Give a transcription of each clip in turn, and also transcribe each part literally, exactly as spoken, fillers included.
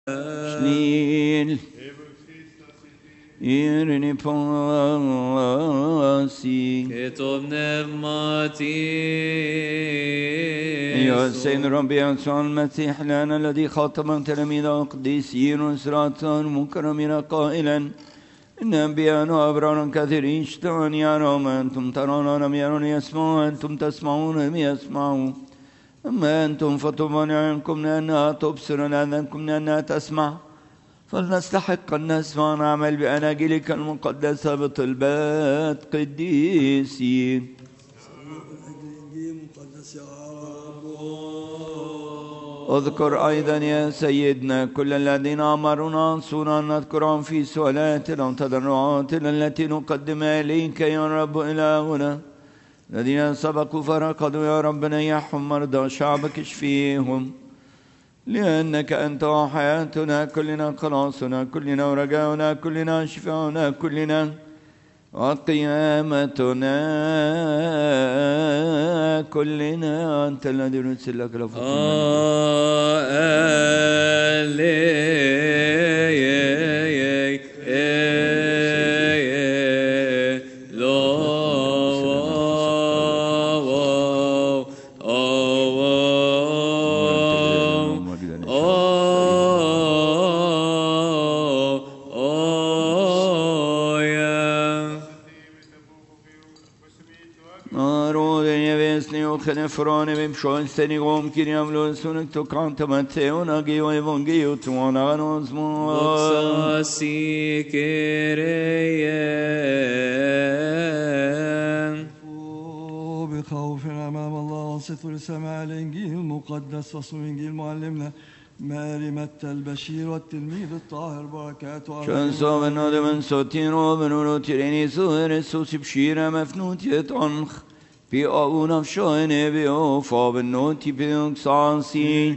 Shlil Irini Pasi Ketov Nevmati أيها السيد ربي يسوع المسيح لنا الذي خاطب تلاميذ القديسين وسراة مكرمين قائلا إن أنبياء وأبرار كثيرين اشتهوا أن يروا ما أنتم ترون لم يروا ليسمعوا أنتم تسمعون لم يسمعوا أما أنتم فطوبى عنكم لأنها تبصر لأنكم لأنها تسمع فلنستحق أن نسمع ونعمل بأناجيلك المقدسة بطلبات قديسين. اذكر أيضا يا سيدنا كل الذين أمرونا أنصرنا أن نذكرهم في سؤالاتنا وتضرعاتنا التي نقدمها إليك يا رب إلهنا. الذين سبقوا فرقدوا يا رب نيحهم مرضى شعبك اشفيهم لأنك أنت حياتنا كلنا خلاصنا كلنا ورجاؤنا كلنا شفاؤنا كلنا وقيامتنا كلنا أنت الذي نرسل لك الفضل. Frone vem sjølstændig om Kyriam løsning to kanta Matteon agio evangelium to ananos mo Doxasi Kyrie بخوف أمام الله وانصتوا لسماع الإنجيل المقدس وصل الإنجيل معلمنا ماري متى البشير والتلميذ الطاهر بركاته شان صوب النادم من صوتين وبنورو تيريني سوهر سوسي بشيرة مفنوت يتعنخ في أبونا في شوهنه بيوفا بالنوتي بيوكسانسي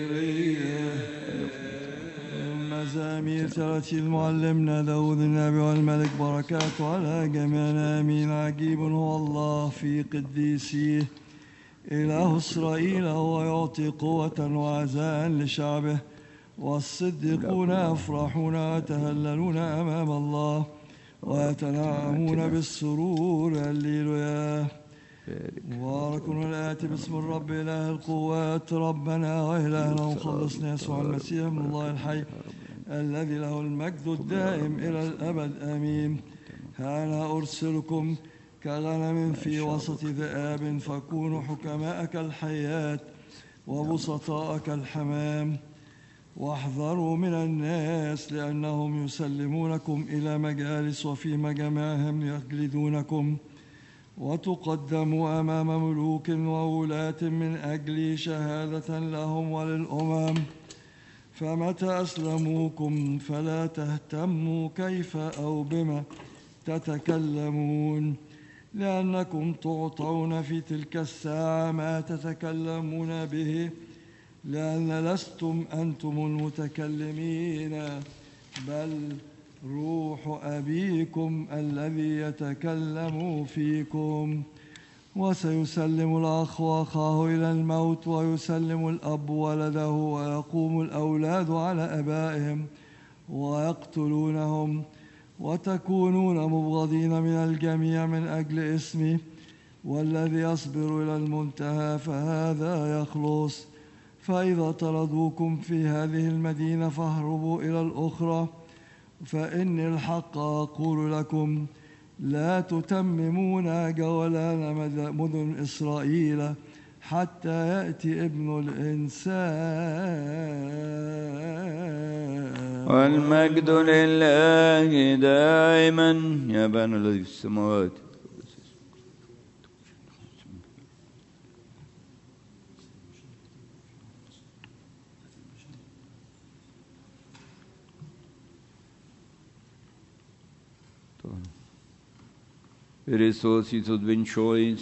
مزامير ترتيل معلمنا داود النبي والملك بركاته على جميعنا آمين. عجيب هو الله في قديسيه إله إسرائيل هو يعطي قوة وعزاء لشعبه والصديقون يفرحون ويتهللون أمام الله ويتنعمون بالسرور. هللويا. مبارك الآتي باسم الرب إله القوات ربنا وإلهنا ومخلصنا يسوع المسيح من الله الحي الذي له المجد الدائم إلى الأبد آمين. ها أنا أرسلكم كغنم في وسط ذئاب فكونوا حكماء كالحيات وبسطاء كالحمام واحذروا من الناس لأنهم يسلمونكم إلى مجالس وفي مجامعهم يجلدونكم وتقدموا أمام ملوك وولاة من أجل شهادة لهم وللأمم. فمتى أسلموكم فلا تهتموا كيف أو بما تتكلمون لأنكم تعطون في تلك الساعة ما تتكلمون به لأن لستم أنتم المتكلمين بل روح أبيكم الذي يتكلم فيكم. وسيسلم الأخ أخاه إلى الموت ويسلم الأب ولده ويقوم الأولاد على أبائهم ويقتلونهم وتكونون مبغضين من الجميع من أجل اسمي والذي يصبر إلى المنتهى فهذا يخلص. فإذا طردوكم في هذه المدينة فاهربوا إلى الأخرى فإني الحق أقول لكم لا تتممون جولان مدن إسرائيل حتى يأتي ابن الإنسان. والمجد لله دائما يا بنا الذي في السماوات. Resuscitus vinciois.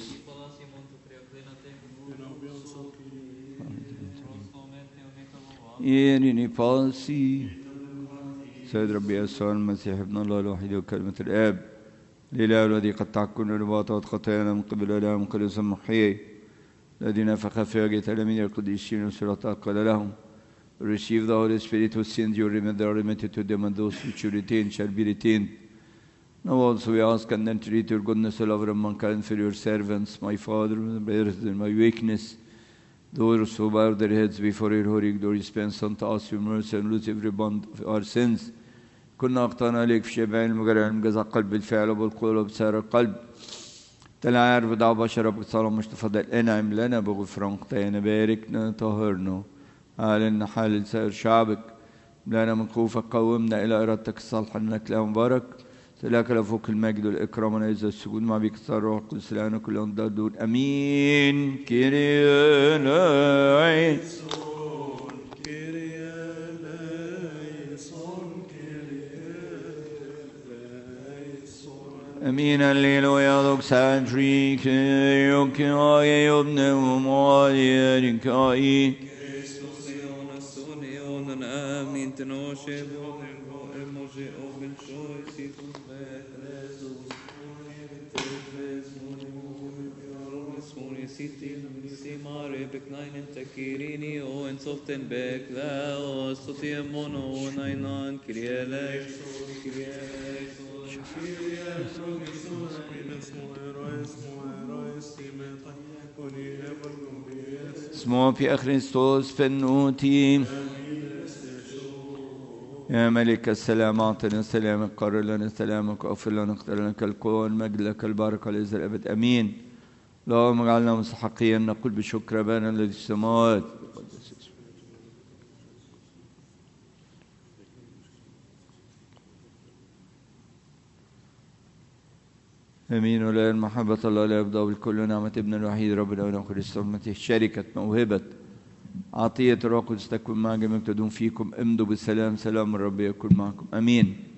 إيريني فالسي سيد ربي يسوع المسيح ابن الله الوحيد وكلمة الآب الإله الذي قد تعكن رباطات خطايانا من قبل الإله مقدس محيي الذي نفخ في وجه تلاميذ القديسين والشرطاء قال لهم Receive the Holy Spirit who sins you, remit the remitted to them, and those which you retain shall be retained. Now also we ask and entreat your goodness, O lover of mankind, for your servants, my Father, my brothers, in my weakness, those who bow their heads before your holy glory, spend unto us your mercy and lose every bond of our sins. كنا أخطأنا عليك في شيء بعلم وغير علم، جزاء قلب بالفعل وبالقول وبسائر القلب. تلا عارف دعوة بشر بصلاة مش تفضل انعم لنا بغفران خطايانا، باركنا طهرنا، أعلنا حال سائر شعبك، لنا من خوفك قومنا إلى إرادتك الصالحة، إنك لا مبارك سلاك لفوق المجد والإكرام ونعز السجود مع بك الصار روح القدس لنا كل يوم دون أمين. كيريا لايسون كيريا لايسون أمين. الليلويا دوك سانتري كيوكي يبنى ومالي ركائي كريستوس يونا سوني يونا آمين تنوشي بوغي بوغي أوبن شوي Simare beknainen takirini o en soften bekla o sotie mono nainan kriele kriele اسمه في خريستوس فنوتي. يا ملك السلام أعطنا سلامك، قرر لنا سلامك، واغفر لنا، اختر لك القوة والمجد لك البركة لإلى الأبد آمين. اللهم اجعلنا مستحقين نقول بشكر أبانا الذي في السماوات. امين. ولا محبة الله لا يبدأ بالكل نعمة ابن الوحيد ربنا ونخر السمته شركة موهبة عطية الروح القدس تكون مع جميع تدوم فيكم. امضوا بالسلام، سلام الرب يكون معكم. امين.